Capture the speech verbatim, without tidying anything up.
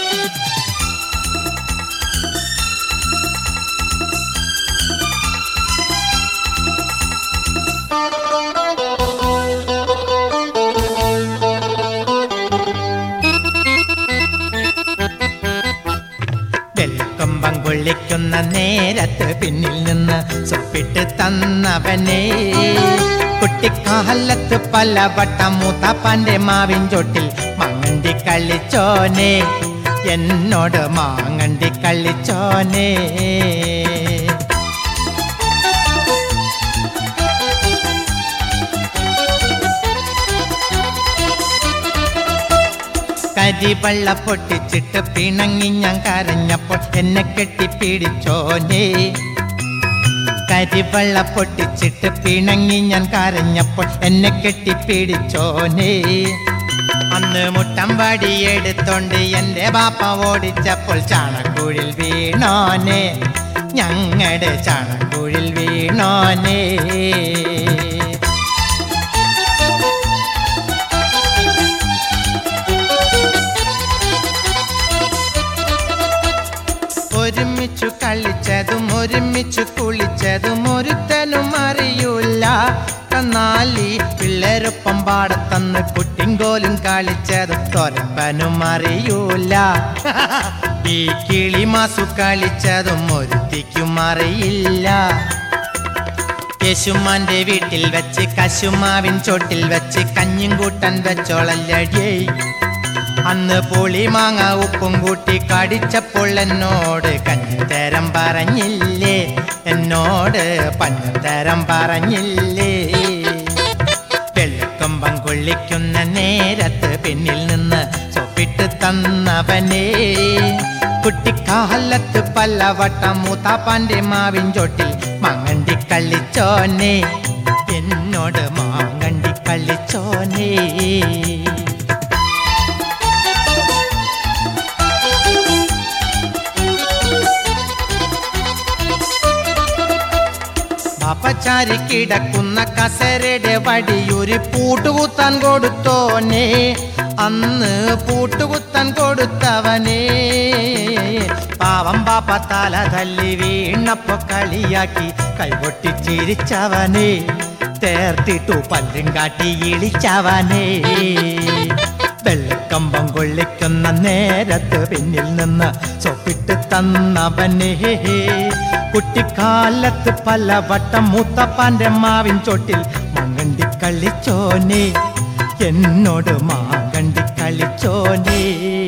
വെൽക്കൊമ്പം കൊള്ളിക്കുന്ന നേരത്ത് പിന്നിൽ നിന്ന് സൊപ്പിട്ട് തന്നവനെ കുട്ടിക്കാലത്ത് പലവട്ടം മൂത്താപ്പാന്റെ മാവിൻ ചോട്ടിൽ മാങ്ങണ്ടി കളിച്ചോനെ എന്നോട് മാങ്ങണ്ടി കളിച്ചോനെ കരിവെള്ള പൊട്ടിച്ചിട്ട് പിണങ്ങി ഞാൻ കരഞ്ഞപ്പോൾ എന്നെ കെട്ടിപ്പിടിച്ചോനെ കരിവെള്ള പൊട്ടിച്ചിട്ട് പിണങ്ങി ഞാൻ കരഞ്ഞപ്പോൾ എന്നെ കെട്ടിപ്പിടിച്ചോനെ അന്ന് മുട്ടമ്പടി എടുത്തോണ്ട് എൻ്റെ ബാപ്പ ഓടിച്ചപ്പോൾ ചാണക്കുഴിൽ വീണോനെ ഞങ്ങളുടെ ചാണക്കുഴിൽ വീണോനെ ഒരുമിച്ചു കളിച്ചതും ഒരുമിച്ചു കുളിച്ചതും ഒരുത്തനും അറിയൂല കന്നാലി പിള്ളേരൊപ്പം പാടത്തന്ന് കുട്ടിങ്കോലും കളിച്ചതും തൊരപ്പനും അറിയൂല ഈ കിളിമാസു കളിച്ചതും ഒരുത്തിക്കും അറിയില്ല യേശുമാന്റെ വീട്ടിൽ വെച്ച് കശുമാവിൻ ചോട്ടിൽ വെച്ച് കഞ്ഞും കൂട്ടാൻ വെച്ചോളല്ലേ അന്ന് പുളി മാങ്ങ ഉപ്പും കൂട്ടി കടിച്ചപ്പോൾ എന്നോട് കഞ്ഞിത്തരം പറഞ്ഞില്ലേ എന്നോട് പഞ്ഞത്തരം പറഞ്ഞില്ലേ വെള്ളിക്കൊമ്പം കൊള്ളിക്കുന്ന നേരത്ത് പിന്നിൽ നിന്ന് സൊപ്പിട്ട് തന്നവനെ കുട്ടിക്കാലത്ത് പലവട്ടം മൂത്താപ്പാന്റെ മാവിൻ ചോട്ടിൽ മാങ്ങണ്ടി കളിച്ചോനെ എന്നോട് മാങ്ങണ്ടി കളിച്ചോനെ പാപ്പച്ചാരി കിടക്കുന്ന കസരയുടെ വടിയൊരു പൂട്ടുകുത്താൻ കൊടുത്തോനെ അന്ന് പൂട്ടുകുത്താൻ കൊടുത്തവനെ പാവം പാപ്പ തല തല്ലി വീണപ്പോ കളിയാക്കി കൈകൊട്ടിച്ചിരിച്ചവനെ തേർത്തിട്ടു പല്ലും കാട്ടി ഇളിച്ചവനെ വെള്ളിക്കമ്പം കൊള്ളിക്കുന്ന നേരത്ത് പിന്നിൽ നിന്ന് സൊപ്പിട്ട് തന്നവനെ കുട്ടിക്കാലത്ത് പലവട്ടം മൂത്തപ്പാന്റെ മാവിൻ ചോട്ടിൽ മാങ്ങണ്ടി കളിച്ചോനെ എന്നോട് മാങ്ങണ്ടി കളിച്ചോനെ